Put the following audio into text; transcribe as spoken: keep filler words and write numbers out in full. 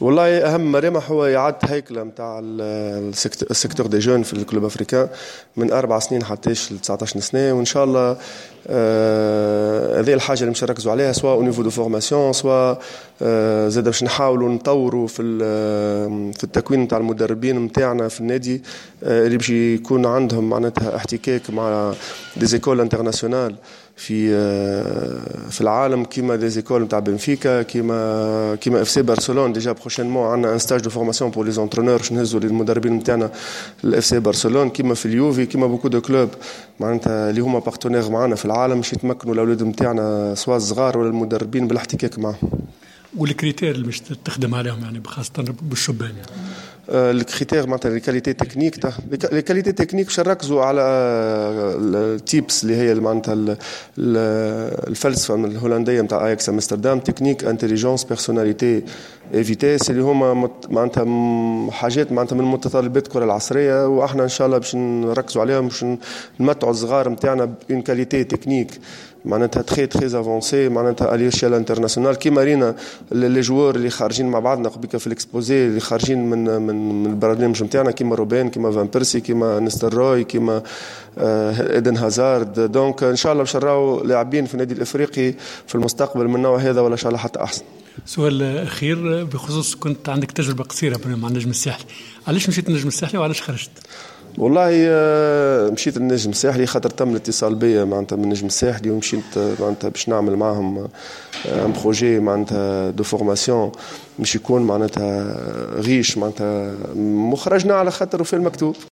والله أهم رمح هو إعادة هيكلة متاع السيكتور دي جون في الكلوب أفريكان من أربع سنين حتىش ل تسعطاش سنة، وإن شاء الله هذه آه الحاجة اللي مش نركزوا عليها، سواء au niveau de formation سواء آه زاد باش نحاولوا نطوروا في في التكوين متاع المدربين متاعنا في النادي، آه اللي باش يكون عندهم معناتها احتكاك مع دي زيكول انترناسيونال في في العالم كيما دي زيكول نتاع بنفيكا، كيما كيما اف سي برشلونه. ديجا بروشينمون عندنا ان ستاج دو فورماسيون بور لي زونترونور باش نهزوا للمدربين نتاعنا الاف سي برشلونه، كيما في اليوفي، كيما بوكو دو كلوب معناتها اللي هما بارتنير معنا في العالم باش يتمكنوا الاولاد نتاعنا سواء الصغار ولا المدربين بالاحتكاك معهم. والكريتير اللي باش تخدم عليهم يعني خاصه بالشبان يعني الكريتير معناتها الكاليتي تكنيك تاع الكاليتي تكنيك باش نركزوا على التيبس اللي هي معناتها الفلسفه الهولنديه نتاع اياكس امستردام، تكنيك انتليجنس بيرسوناليتي فيتيس، اللي هما معناتها حاجات معناتها من متطلبات الكره العصريه، واحنا ان شاء الله باش نركزوا عليهم باش نمتعوا الصغار نتاعنا بون كاليتي تكنيك معناتها تري تري افونسي معناتها اليشيال انترناسيونال، كيما رينا لي جوار اللي خارجين مع بعضنا قبيله في الاكسبوزي اللي خارجين من من من البرنامج نتاعنا، كيما روبين، كيما فان بيرسي، كيما نستروي، كيما آه ايدن هازارد. دونك ان شاء الله باش نراو لاعبين في النادي الافريقي في المستقبل من النوع هذا، ولا ان شاء الله حتى احسن. سؤال اخير بخصوص كنت عندك تجربه قصيره مع النجم الساحلي، علاش مشيت النجم الساحلي وعلاش خرجت؟ والله مشيت النجم الساحلي خاطر تم الاتصال بيا معناتها من النجم الساحلي، ومشيت معناتها باش نعمل معهم ان بروجي معناتها دو فورماسيون باش يكون معناتها غيش معناتها مخرجنا على خاطر في المكتوب.